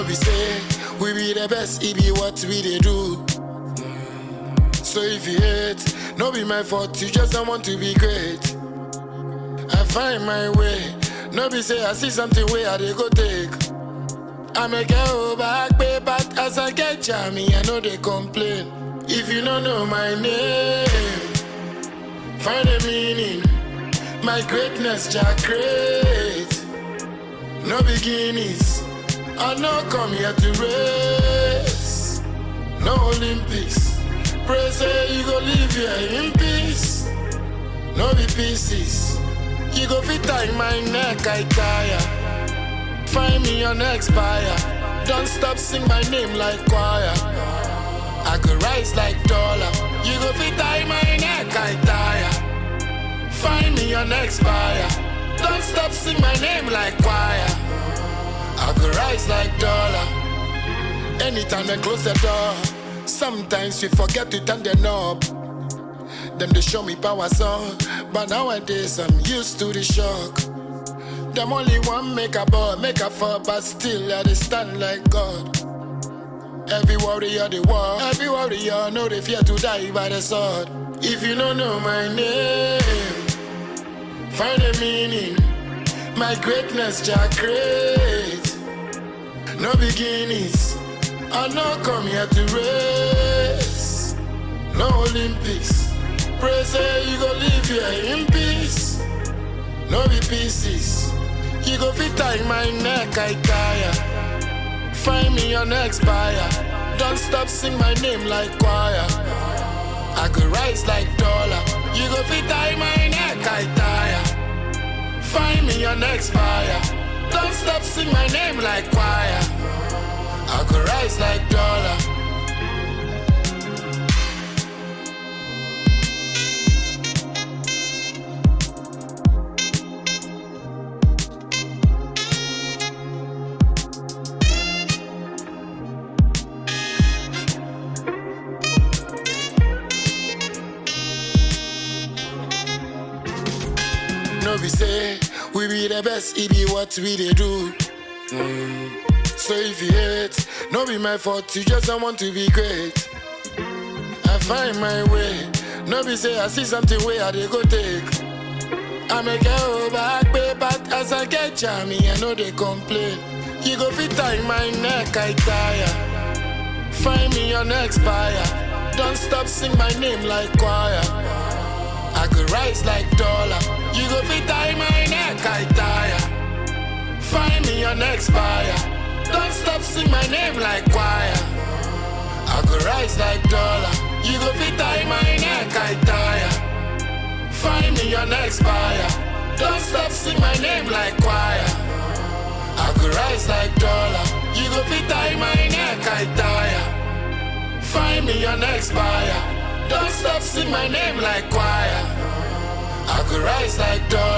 be say, we be the best, it be what we they do. So if you hate, no be my fault, you just don't want to be great. I find my way, no be say I see something where I they go take. I make go back, pay back as I get jammy, I know they complain. If you don't know my name, find a meaning. My greatness, Jack great. No beginnings, I no come here to race. No Olympics, pray say you go live here in peace. No be pieces, you go fit tie my neck, I tire. Find me your next buyer, don't stop sing my name like choir. I could rise like dollar, you go fit tie my neck, I tire. Find me your next buyer, don't stop sing my name like choir. I could rise like dollar. Anytime they close the door, sometimes you forget to turn the knob. Them they show me power song, but nowadays I'm used to the shock. Them only one make a ball, make a fall, but still I they stand like God. Every warrior they war, every warrior know they fear to die by the sword. If you don't know my name, find a meaning. My greatness, Jack great. No beginnings, I no come here to race. No Olympics, pray say you go live here in peace. No be pieces, you go fit tie my neck, I tire. Find me your next buyer, don't stop sing my name like choir. I could rise like dollar, you go fit tie my neck, I tire. Find me your next buyer, don't stop sing my name like choir. I could rise like dollar. No be say, we be the best, it be what we they do. So if you hate, no be my fault, you just don't want to be great. I find my way, no be say I see something where I they go take. I make go back, pay back as I get jammy, I know they complain. You go fit tie my neck, I tire. Find me your next buyer, don't stop sing my name like choir. I could rise like dollar, you go fit tie my neck, I tire. Find me your next buyer, don't stop sing my name like choir. I could rise like dollar, you go fit tie my neck, I tire. Find me your next buyer, don't stop sing my name like choir. I could rise like dollar, you go fit tie my neck, I tire. Find me your next buyer, don't stop sing my name like choir. I could rise like dollar.